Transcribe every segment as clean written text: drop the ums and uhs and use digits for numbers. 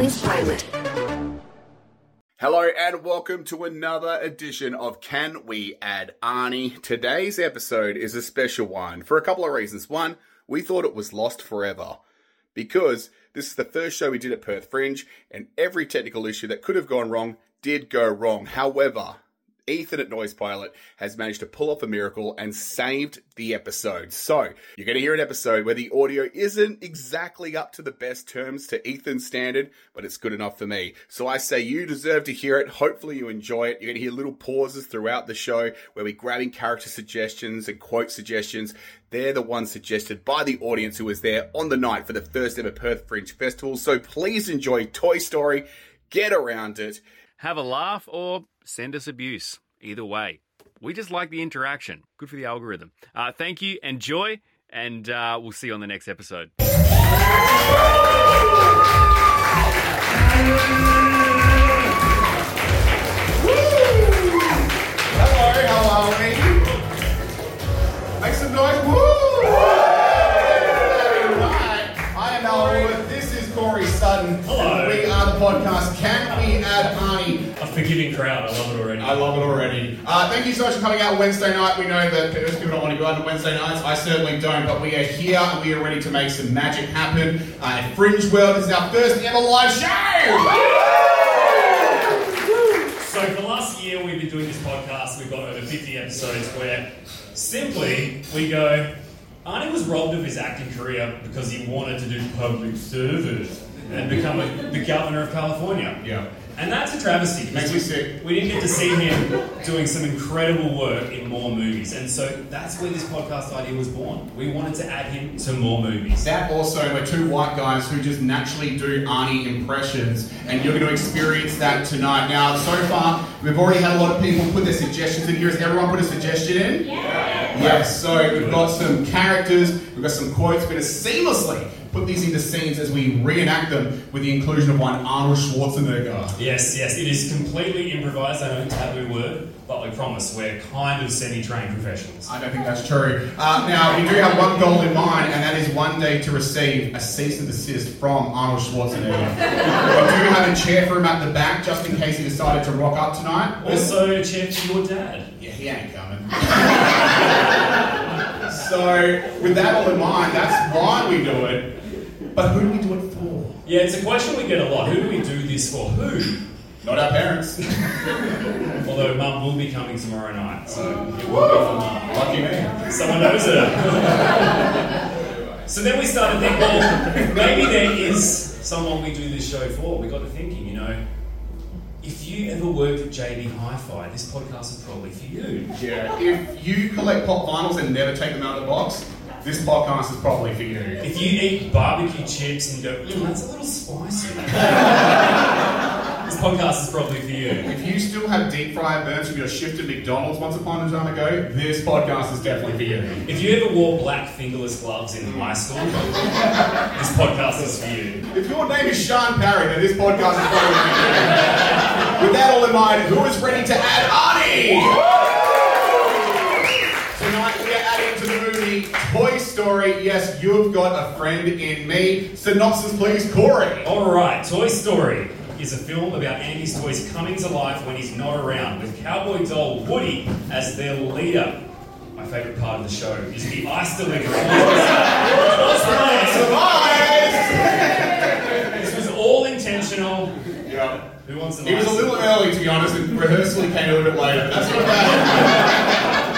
Noise Pilot. Hello and welcome to another edition of Can We Add Arnie? Today's episode is a special one for a couple of reasons. One, we thought it was lost forever because this is the first show we did at Perth Fringe and every technical issue that could have gone wrong did go wrong. However, Ethan at Noise Pilot has managed to pull off a miracle and saved the episode. So, you're going to hear an episode where the audio isn't exactly up to the best terms to Ethan's standard, but it's good enough for me. So I say you deserve to hear it. Hopefully you enjoy it. You're going to hear little pauses throughout the show where we're grabbing character suggestions and quote suggestions. They're the ones suggested by the audience who was there on the night for the first ever Perth Fringe Festival. So please enjoy Toy Story. Get around it. Have a laugh or send us abuse. Either way. We just like the interaction. Good for the algorithm. Thank you. Enjoy. And we'll see you on the next episode. Hello, how are we? Make some noise. Woo! Right. I am Alan Wood. This is Corey Sutton. Hello. We are the podcast Can We Add Arnie? A forgiving crowd. I love it already. I love it already. Thank you so much for coming out Wednesday night. We know that most people don't want to go out on Wednesday nights. I certainly don't, but we are here and we are ready to make some magic happen. At Fringe World, this is our first ever live show! So for the last year, we've been doing this podcast. We've got over 50 episodes where simply we go, Arnie was robbed of his acting career because he wanted to do public service and become the governor of California. Yeah. And that's a travesty. Makes me sick. We didn't get to see him doing some incredible work in more movies. And so that's where this podcast idea was born. We wanted to add him to more movies. That also, we're two white guys who just naturally do Arnie impressions, and you're going to experience that tonight. Now, so far, we've already had a lot of people put their suggestions in here. Has everyone put a suggestion in? Yeah. Yes, so we've got some characters, we've got some quotes, we're going to seamlessly put these into scenes as we reenact them with the inclusion of one Arnold Schwarzenegger. Yes, it is completely improvised. I know it's a taboo word, but we promise we're kind of semi-trained professionals. I don't think that's true. Now, we do have one goal in mind, and that is one day to receive a cease and desist from Arnold Schwarzenegger. We do have a chair for him at the back, just in case he decided to rock up tonight. Also, a chair for your dad. Yeah, he ain't coming. So, with that all in mind, that's why we do it. But who do we do it for? Yeah, it's a question we get a lot. Who do we do this for? Who? Not our parents. Although Mum will be coming tomorrow night, so it will be for Mum. Lucky me. Someone knows her. So then we started thinking, well, maybe there is someone we do this show for. We got to thinking, if you ever worked at JB Hi-Fi, this podcast is probably for you. Yeah, if you collect pop vinyls and never take them out of the box, this podcast is probably for you. If you eat barbecue chips and you go, that's a little spicy, this podcast is probably for you. If you still have deep fryer burns from your shift at McDonald's once upon a time ago, this podcast is definitely for you. If you ever wore black fingerless gloves in high school, this podcast is for you. If your name is Sean Parry, then this podcast is probably for you. With that all in mind, who is ready to add Arnie? Tonight we are adding to the movie Toy Story. Yes, you've got a friend in me. Synopsis, please, Corey. Alright, Toy Story is a film about Andy's toys coming to life when he's not around, with cowboy doll Woody as their leader. My favourite part of the show is the ice delivery. This was all intentional. Yeah. Who wants the He was a little early, to be honest, and rehearsal came a little bit later. That's not bad.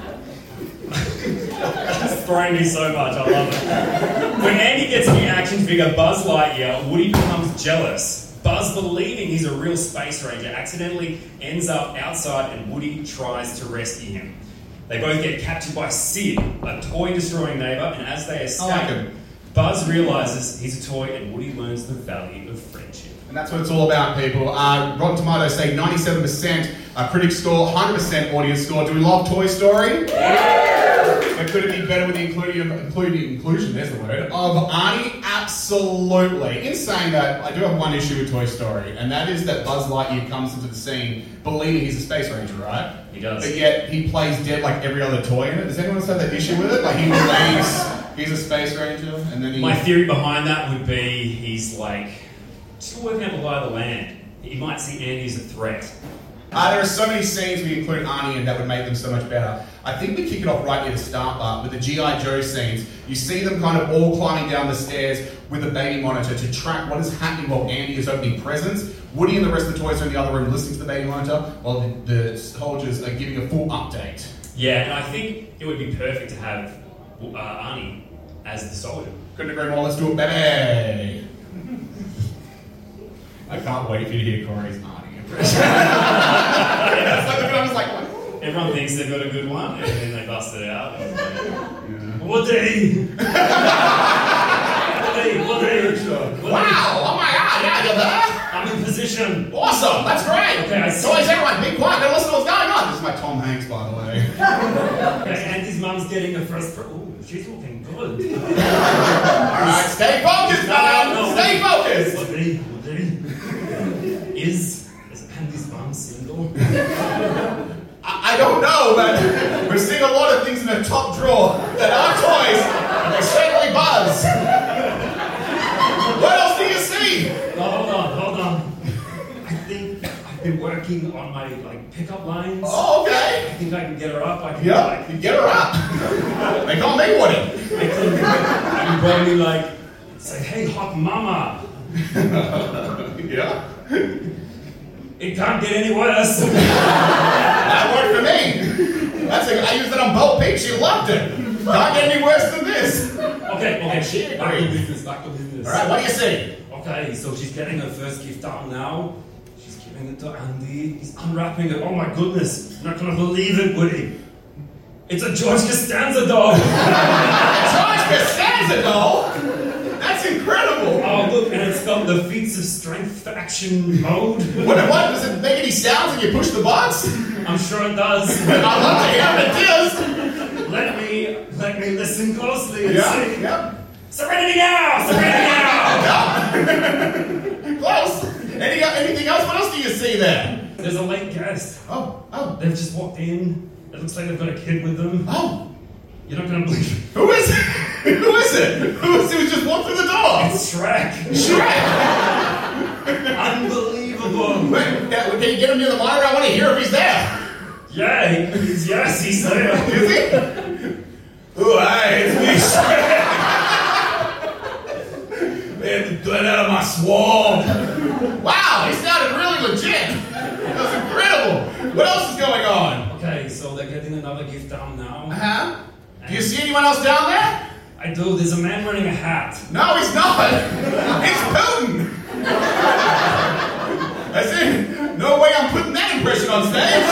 It's throwing me so much, I love it. When Andy gets a new action figure, Buzz Lightyear, Woody becomes jealous. Buzz, believing he's a real space ranger, accidentally ends up outside and Woody tries to rescue him. They both get captured by Sid, a toy-destroying neighbour, and as they escape, Buzz realises he's a toy and Woody learns the value of friendship. And that's what it's all about, people. Rotten Tomatoes say 97% critic score, 100% audience score. Do we love Toy Story? Yeah! But could it be better with the inclusion, there's the word, of Arnie? Absolutely. In saying that, I do have one issue with Toy Story, and that is that Buzz Lightyear comes into the scene believing he's a space ranger, right? He does. But yet, he plays dead like every other toy in it. Does anyone else have that issue with it? Like, he believes he's a space ranger, and then he... My theory behind that would be he's like Still working out the lie of the land. He might see Andy as a threat. There are so many scenes we include Arnie in that would make them so much better. I think we kick it off right near the start, Bart, with the G.I. Joe scenes. You see them kind of all climbing down the stairs with a baby monitor to track what is happening while Andy is opening presents. Woody and the rest of the toys are in the other room listening to the baby monitor while the soldiers are giving a full update. Yeah, and I think it would be perfect to have Arnie as the soldier. Couldn't agree more. Let's do it, baby. I can't wait for you to hear Corey's Arnie impression. It's like the film is like, what? Everyone thinks they've got a good one, and then they bust it out. Woody! Woody! Wow! Oh my god, yeah, you're there? I'm in position. Awesome, that's great! Okay, I see. So is everyone, be quiet, don't listen to what's going on. This is my Tom Hanks, by the way. Okay, Andy's mum's getting a first... Ooh, she's looking good. Alright, stay focused, man! No. Stay focused! Woody? Is Andy's mum single? I don't know, but we're seeing a lot of things in the top drawer that are toys, and they certainly buzz. What else do you see? No, hold on. I think I've been working on my pickup lines. Oh, okay. I think I can get her up. I can Get her up. They call me Woody. I can probably say, hey, hot mama. Yeah. It can't get any worse. That worked for me. I used it on Bo Peep. She loved it. Can't get any worse than this. Okay. Back to business. All right, what do you see? Okay, so she's getting her first gift out now. She's giving it to Andy. He's unwrapping it. Oh my goodness. You're not going to believe it, Woody. It's a George Costanza doll. George Costanza doll? That's incredible. Oh, look, and it's got the feats of strength action mode. What? Does it make any sounds when you push the buttons? I'm sure it does. I'd love to hear if it does. Let me listen closely and see. Yeah. Serenity now! Close. Anything else? What else do you see there? There's a late guest. Oh. They've just walked in. It looks like they've got a kid with them. Oh. You're not going to believe it. Who is it? Who is it? Who just walked through the door? It's Shrek. Shrek! Unbelievable. Wait, can you get him near the monitor? I want to hear if he's there. Yeah, he's there. Is he? Oh, hi, it's me, Shrek. They had to get out of my swamp. Wow, he sounded really legit. That was incredible. What else is going on? Okay, so they're getting another gift down now. Uh-huh. Do you see anyone else down there? I do. There's a man wearing a hat. No, he's not. It's Putin. I said, no way I'm putting that impression on stage.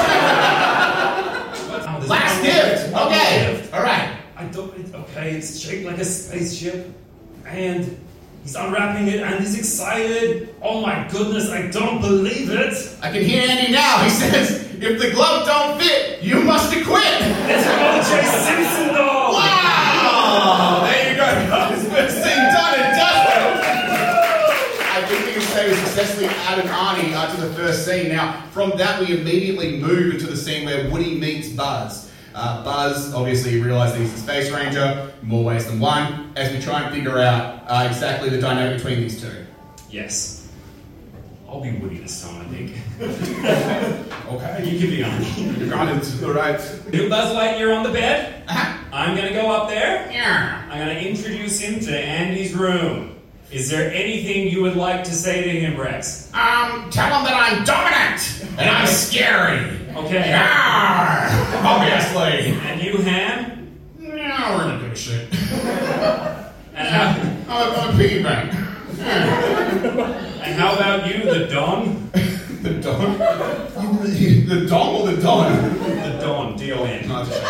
Last gift. Okay. All right. It's shaped like a spaceship. And he's unwrapping it and he's excited. Oh my goodness, I don't believe it. I can hear Andy now. He says, if the glove don't fit, you must acquit. It's an O.J. Simpson doll. Wow. There you go, guys. First thing done and dusted. I think we can say we successfully added Arnie to the first scene. Now, from that, we immediately move into the scene where Woody meets Buzz. Buzz, obviously, realised that he's the Space Ranger in more ways than one, as we try and figure out exactly the dynamic between these two. Yes. I'll be Woody this time, I think. Okay. You can be Arnie. You got it. All right. New Buzz Lightyear on the bed. Uh-huh. I'm going to go up there. Yeah. I'm going to introduce him to Andy's room. Is there anything you would like to say to him, Rex? Tell him that I'm dominant and I'm scary. Okay. Yeah. Obviously. And you, Ham? No, we're gonna do shit. And how, I'm a piggy bank. and how about you, the Don? The Don? The Don or the Don? The Don, D-O-N. No, it's a shame.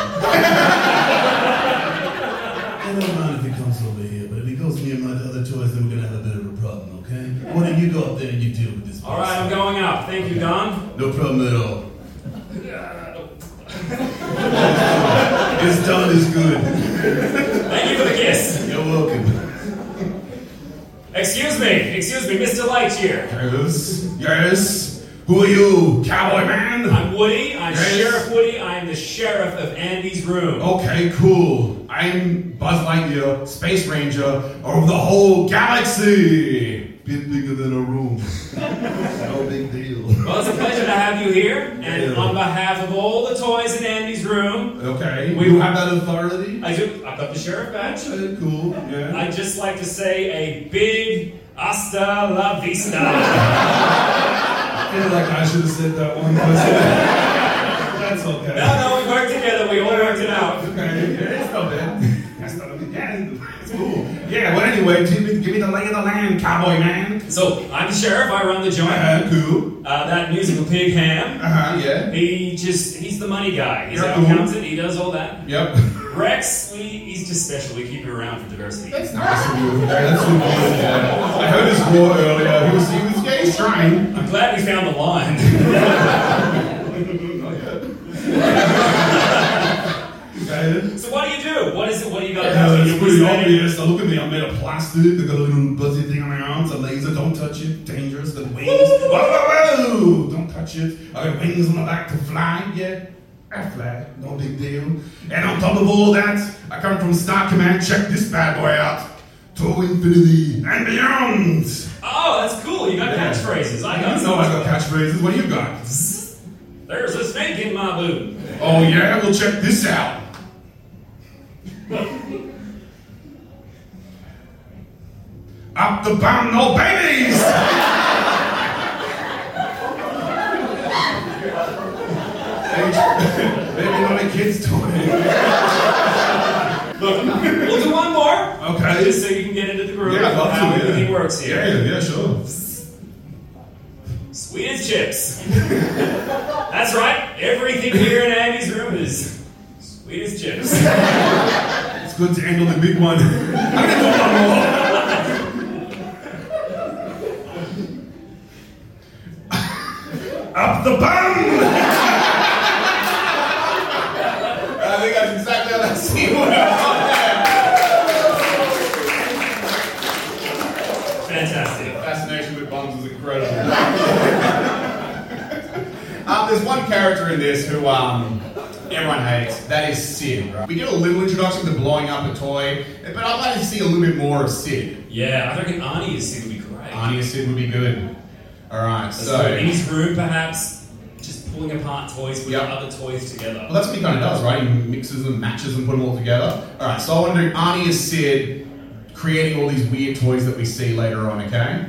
I don't mind if he comes over here, but if he goes near my other toys, then we're gonna have a bit of a problem, okay? Why don't you go up there and you deal with this? All right, I'm going up. Thank you, Don. No problem at all. This Don is good. Thank you for the kiss. You're welcome. Excuse me, Mr. Lightyear. Yes. Who are you, cowboy man? I'm Woody. I'm Yes. Sheriff Woody. I am the sheriff of Andy's room. Okay, cool. I'm Buzz Lightyear, Space Ranger of the whole galaxy. Bit bigger than a room. No big deal. Well, it's a pleasure to have you here. And Yeah. on behalf of all the toys in Andy's room, Okay, We- you have that authority? I've got the sheriff badge. Cool, yeah. I'd just like to say a big hasta la vista. I feel like I should have said that one. That's okay. No, we worked together. We all worked it out. Okay, yeah, it's not bad. That's not bad. Yeah, it's cool. Yeah, well, anyway, give me the lay of the land, cowboy man. So, I'm the sheriff. I run the joint. Cool. That musical pig Ham. Yeah. He's the money guy. He's Yeah, our cool. accountant. He does all that. Yep. Rex, he's just special. We keep him around for diversity. That's nice of you. That's really good. I heard his roar earlier. He was he's trying. I'm glad we found the line. Okay. So what do you do? What is it? What do you got? It's You're pretty whistling? obvious. Now look at me. I'm made of plastic. I got a little buzzy thing on my arms. A laser. Don't touch it. Dangerous. The wings. Whoa, whoa, whoa! Don't touch it. I got wings on my back to fly. Yeah. I fly. No big deal. And on top of all that, I come from Star Command. Check this bad boy out. To infinity and beyond. Oh, that's cool. You got catchphrases. I got You know I got catchphrases. What do you got? There's a snake in my boot. Oh yeah, well check this out. Up the bum, no babies! Maybe not a kid's toy. Look, we'll do one more. Okay. Just so you can get into the groove Yeah, I'd of love how to, everything yeah. works here. Yeah, sure. Sweet as chips. That's right. Everything here in Andy's room is sweet as chips. It's good to handle the big one. I'm gonna do one more. Up the bum! I think that's exactly how that scene went. Fantastic. Fascination with bums is incredible. There's one character in this who everyone hates. That is Sid. Right? We get a little introduction to blowing up a toy, but I'd like to see a little bit more of Sid. Yeah, I reckon Arnie as Sid would be great. Arnie as Sid would be good. All right, So in his room, perhaps, just pulling apart toys, putting Yep. other toys together. Well, that's what he kind of does, right? He mixes them, matches them, put them all together. All right, so I want to do Arnie as Sid, creating all these weird toys that we see later on, okay?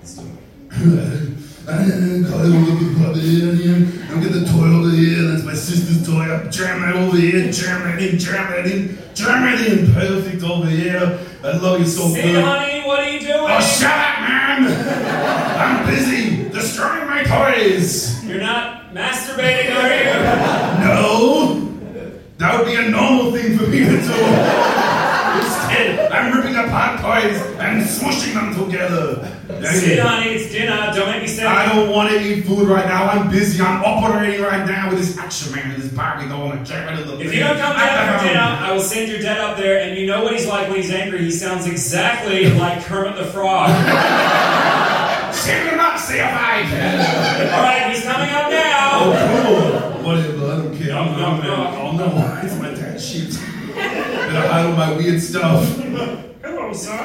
I'll get the toy over here, that's my sister's toy. I'll jam that over here, jam that in, jam that in, jam that in. Perfect over here. I love you so Sid, good. honey, what are you doing? Oh, shut up, man! I'm busy destroying my toys. You're not masturbating, are you? No, that would be a normal thing for me to do. Instead, I'm ripping apart toys and smushing them together. Sid, honey, it's dinner. Don't make me say I don't want to eat food right now. I'm busy. I'm operating right now with this action man and this Barbie doll and a jacket of the If you don't come down for dinner, I will send your dad up there, and you know what he's like when he's angry. He sounds exactly like Kermit the Frog. Send him up, see if I can. All right, he's coming up now. Oh, cool. Whatever, I don't care. No. Oh, no. It's my dad's shit. Better hide all my weird stuff. Hello, son.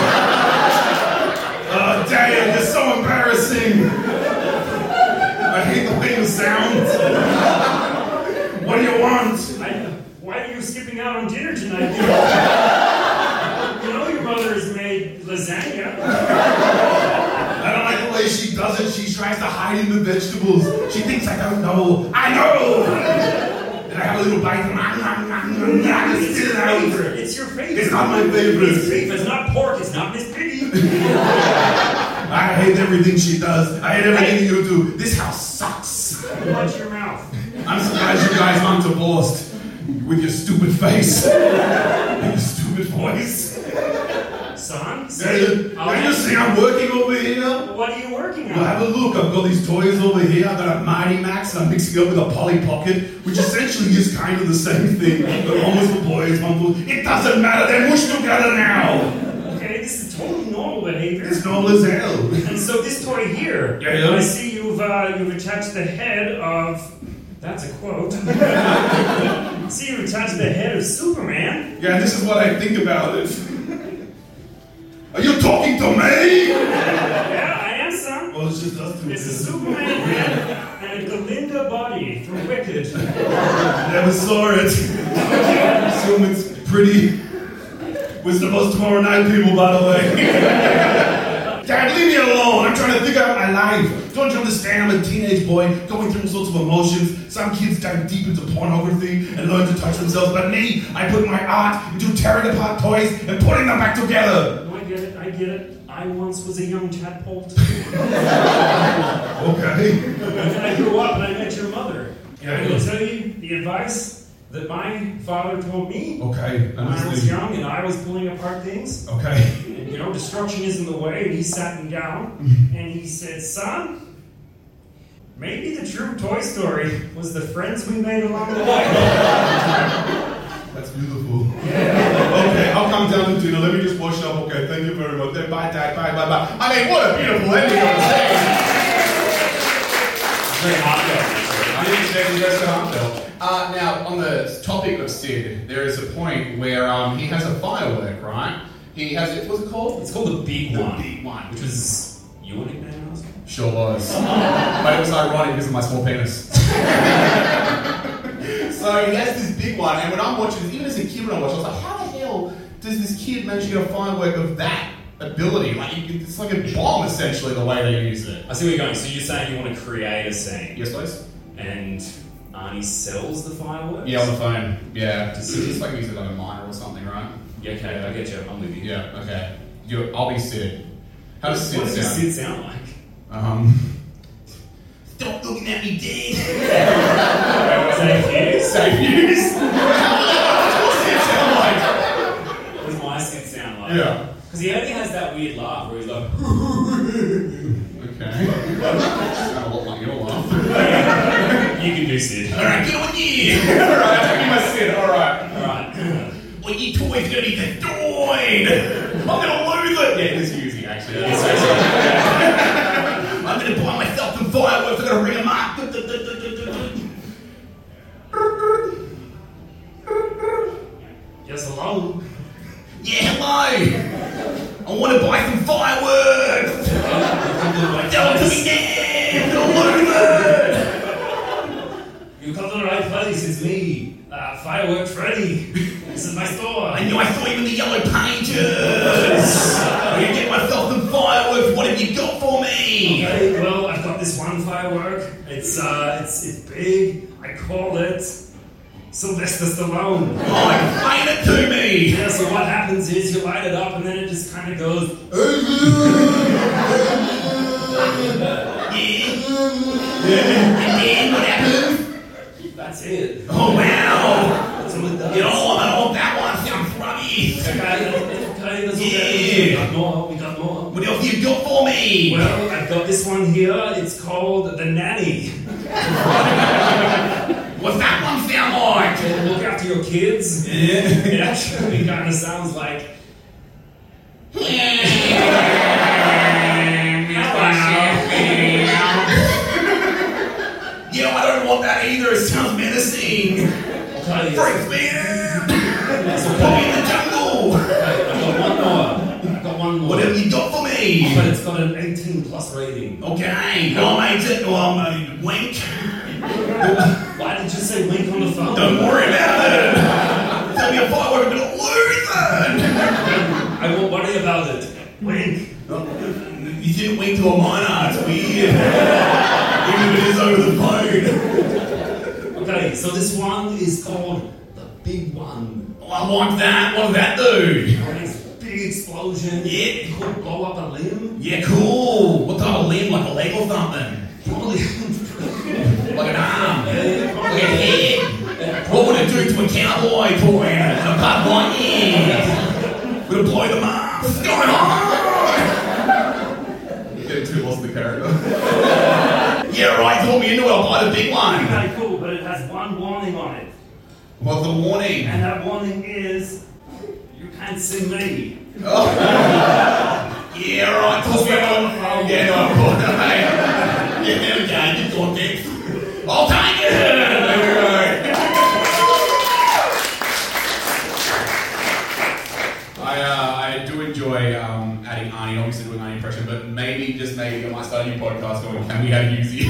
Oh, Dad, you're so embarrassing. I hate the way you sound. What do you want? Why are you skipping out on dinner tonight? You know your mother has made lasagna. I don't like the way she does it. She tries to hide in the vegetables. She thinks I don't know. I know! And I have a little bite and it's still out. It's your favorite. It's not my favorite. It's beef. It's not pork. It's not Miss Piggy. I hate everything she does. I hate everything you do. This house sucks. Watch your mouth. I'm surprised you guys aren't divorced with your stupid face and your stupid voice. Son? Can you see I'm working over here? What are you working Well, on? have a look. I've got these toys over here. I've got a Mighty Max and I'm mixing it up with a Polly Pocket, which essentially is kind of the same thing. But one was for boys, one for... It doesn't matter. They're mushed together now. Okay, this is totally normal behavior. It's normal as hell. And so this toy here, Yeah. I see you've attached the head of. That's a quote. See, you attached the head of Superman. Yeah, this is what I think about it. Are you talking to me? Yeah, I am, son. Well, it's just us two. It's a Superman head and a Glinda body from Wicked. Never saw it. Assume it's pretty. We're supposed tomorrow night, people, by the way. Dad, leave me alone. I'm trying to figure out my life. Don't you understand? I'm a teenage boy going through all sorts of emotions. Some kids dive deep into pornography and learn to touch themselves. But me, I put my art into tearing apart toys and putting them back together. No, I get it. I once was a young tadpole too. Okay. And I grew up and I met your mother. Yeah. I'm going to tell you the advice that my father told me Okay. when I was young and I was pulling apart things. Okay. And, destruction is in the way, and he sat me down and he said, son, maybe the true Toy Story was the friends we made along the way. That's beautiful. Yeah. Okay, I'll come down to dinner. Let me just wash up. Okay, thank you very much. Then bye, Dad. Bye. I mean, what a beautiful ending on the stage. Very heartfelt. I didn't expect you guys to heartfelt. Now, on the topic of Sid, there is a point where he has a firework, right? He has it. What's it called? It's called the Big One. The Big One, Which was your nickname, I was? Sure was. But it was ironic because of my small penis. So he has this big one, and when I'm watching this, even as a kid when I watched it, I was like, how the hell does this kid manage to get a firework of that ability? Like, it's like a bomb, essentially, the way they use it. I see where you're going. So you're saying you want to create a scene. Yes, please? And Arnie sells the fireworks? Yeah, on the phone. Yeah. It's like he's like a miner or something, right? Yeah, okay, I get you. I'm with you. Yeah, okay. I'll be Sid. How does Sid What does sound? Sid sound like? Stop looking at me, Dad. Safe use. What's Sid sound like? What does my Sid sound like? Yeah. Because he only has that weird laugh where he's like, Okay. Sound a lot like your laugh. you can do Sid. Alright, get on you. Alright, give me my Sid, alright. Alright. Well, your toy's gonna be destroyed. I'm gonna lose it. Yeah, this is easy, actually. I'm gonna buy myself some fireworks. I'm gonna ring them up. Yes, hello? Yeah, hello. I want to buy some fireworks. Tell it to me now. I'm gonna lose it. You come to the right place. It's me, Fireworks Freddy. This is my store. I knew I saw you in the Yellow Pages. I'm gonna get myself some fireworks. What have you got for me? Okay, well, I've got this one firework. It's big. I call it Sylvester Stallone. Oh, explain it to me. Yeah, so what happens is you light it up and then it just kind of goes. Yeah. And then what happens? That's it. Oh, wow. That's all it does. You know, I don't that one. Sounds rubbish. Okay, that's okay. Yeah. We got more. What else you got for me? Well, I've got this one here. It's called The Nanny. What's that one sound like? To look after your kids. Yeah. It actually kind of sounds like. Yeah, I don't want that either. It sounds menacing. Okay, Freaks me out. Put me in the jungle. I've got one more. What have you got for me? But it's got an 18+ rating. Okay, I'll make it. Wink. Why did you say wink on the phone? Don't worry about it. Tell me a firework, I'm gonna lose it. I won't worry about it. Wink. You didn't wink to a minor. It's weird. Even if it is over the phone. Okay, so this one is called The Big One. Oh, I want that. What does that do? It's a big explosion. Yeah. It could blow up a limb. Yeah, cool. What type of limb? Like a leg or something? Probably. Like an arm? Yeah, Like a head? What would it do to a cowboy toy? A bud like yeah. Would it blow them up? What's going on? Getting too lost in the character. Yeah, right. Talk me into it. I'll buy the big one. Okay, cool, but it has one warning on it. What's the warning? And that warning is, you can't see me. Oh. Yeah, right. Toss me on the phone. Yeah, no, of course. Yeah, okay, keep going, Dave. I'll take it. There we go. I do enjoy adding Arnie, obviously doing Arnie impression, but maybe, just maybe, I might start a new podcast going, can we add Yuzi?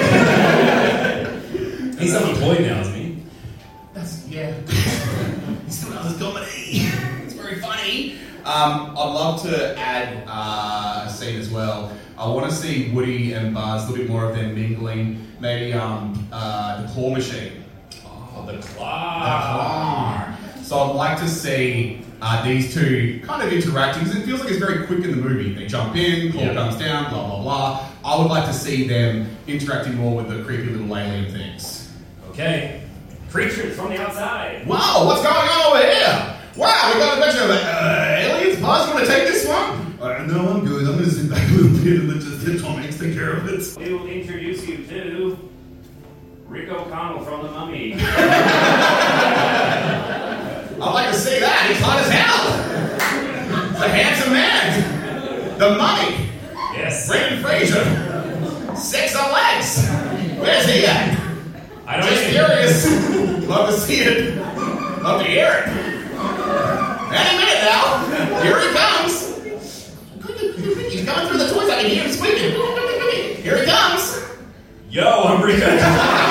He's unemployed now, isn't he? Yeah. He still does his comedy. It's very funny. I'd love to add a scene as well. I want to see Woody and Buzz, a little bit more of them mingling. Maybe the claw machine. Oh, the The claw. claw. So I'd like to see these two kind of interacting, because it feels like it's very quick in the movie. They jump in, claw comes down, blah, blah, blah. I would like to see them interacting more with the creepy little alien things. Okay. Creatures from the outside. Wow, what's going on over here? Wow, we got a bunch of aliens. Buzz, you want to take this one? No, I'm good. I'm going to sit back a little bit and let just let Tom Hanks take care of it. We will introduce you to Rick O'Connell from The Mummy. I'd like to see that. He's hot as hell. He's a handsome man. The Mummy. Yes. Brendan Fraser. Sex on legs. Where's he at? I don't Just even... curious. Love to see it. Love to hear it. Any minute now. Here he comes. He's coming through the toys. I can hear him squeaking. Here he comes. Yo, I'm Rick O'Connell.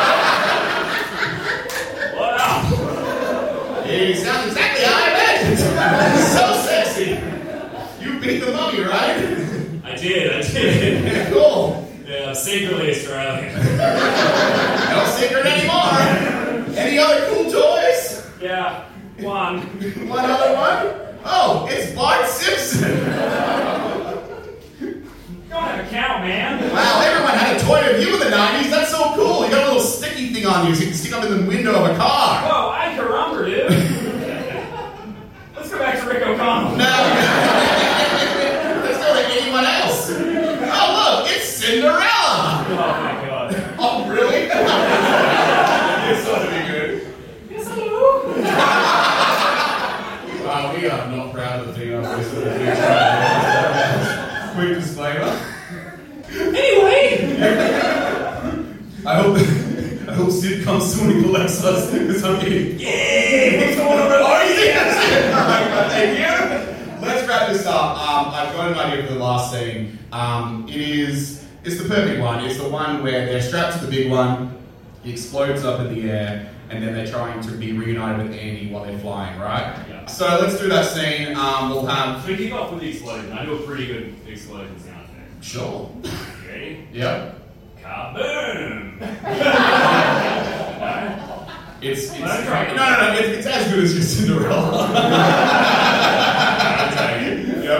What up? He sounds exactly how I imagined. So sexy. You beat the Mummy, right? I did. Cool. Yeah, I'm secretly Australian. No secret anymore. Any other cool toys? Yeah, one. One other one? Oh, it's Bart Simpson. Don't have a cow, man. Wow, everyone had a toy of you in the 90s. That's so cool. You got a little sticky thing on you so you can stick up in the window of a car. Whoa, I carumber, dude. Let's go back to Rick O'Connell. No. Let's go to anyone else. Oh, look, it's Cinderella. Oh my god. Oh, really? It's going to be good. Yes, hello. Wow, we are not proud of the thing after this sort of thing. Quick disclaimer. Anyway. I hope Sid comes soon and collects us. Because I'm getting, what's going on? Oh, yes! Thank you. Let's wrap this up. I've got an idea for the last scene. It's the perfect one. It's the one where they're strapped to the big one, he explodes up in the air, and then they're trying to be reunited with Andy while they're flying, right? Yeah. So let's do that scene. We'll have... So we kick off with the explosion. I do a pretty good explosion sound effect. Sure. You ready? Yep. Kaboom! It's No, it's as good as your Cinderella. Yep.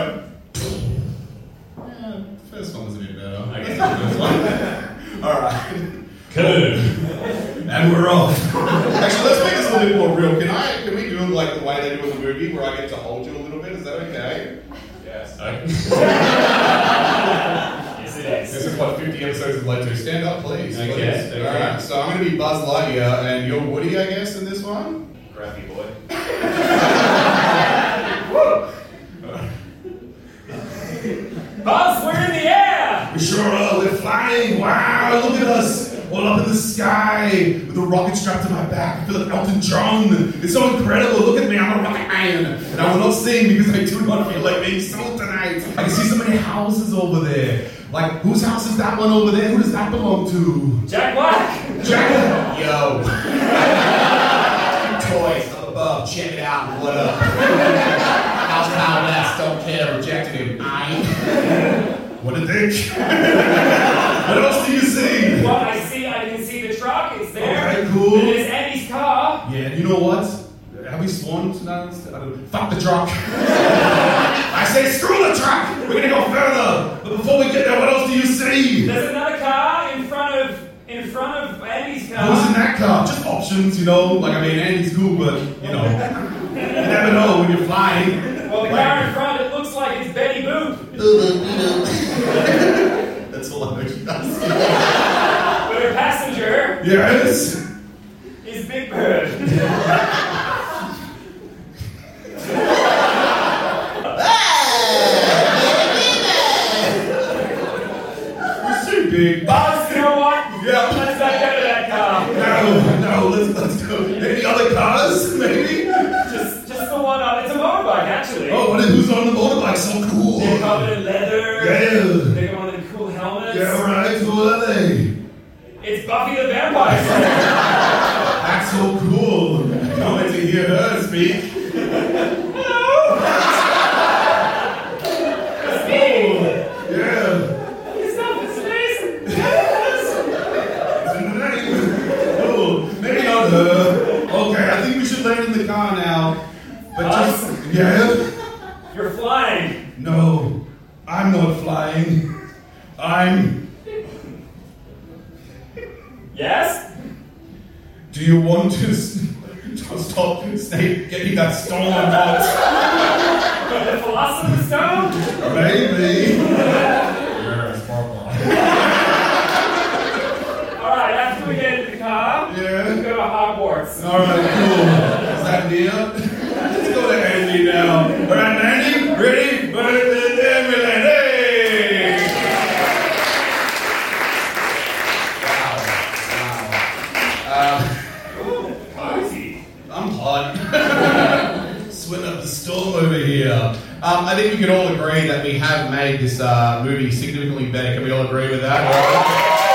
First one was a bit better. I guess the first one. Alright. Kaboom! And we're off. Actually, let's make this a little bit more real. Can we do it like the way they do in the movie, where I get to hold you a little bit? Is that okay? Yes. Yes, it is. This is what 50 episodes have led to. Stand up, please. Okay, Please. okay. Alright, so I'm going to be Buzz Lightyear, and you're Woody, I guess, in this one? Graphy boy. Buzz, we're in the air! We sure are. We're flying. Wow, look at us. All up in the sky with a rocket strapped to my back. I feel like Elton John. It's so incredible. Look at me. I'm a rocket man. And I will not sing because I do not feel like being sold tonight. I can see so many houses over there. Like, whose house is that one over there? Who does that belong to? Jack Black! Jack. Yo. Toys up above. Check it out. What up? How's Kyle West? Don't care. Rejected him. What a dick. What else do you see? Well, I can see the truck. It's there. Okay, cool. And there's Andy's car. Yeah, you know what? Have we sworn tonight? Fuck the truck. I say screw the truck. We're gonna go further. But before we get there, what else do you see? There's another car in front of Andy's car. Who's in that car? Just options, you know. Like, I mean, Andy's cool, but, you know. You never know when you're flying. Well, the car in front, it looks like it's Betty Boop. That's all I know she does. But her passenger Yes. is Big Bird. big. Buzz, you know what? Yeah. Let's not go to that car. No, let's go. Any other cars, maybe? Just the one up. It's a motorbike, actually. Oh, who's on the motorbike? So cool. They're covered in leather. Yeah. They got one of the cool helmets. Yeah, right. Who are they? It's Buffy the Vampire Slayer. That's so cool. I can't wait to hear her speak. Hello. It's me. Yeah. Yourself in space. It's in the name. Oh, maybe not her. Okay, I think we should land in the car now. But just, yeah? You're flying. No, I'm not flying. I'm... Yes? Do you want to stop Snape getting that stolen box? The Philosopher's Stone? Maybe. Alright, after we get into the car, Yeah. we go to Hogwarts. Alright, cool. Is that near? Let's go to Andy now. Alright, Andy, ready? Then we land. Hey! Cozy. I'm hot. Sweating up the storm over here. I think we can all agree that we have made this movie significantly better. Can we all agree with that?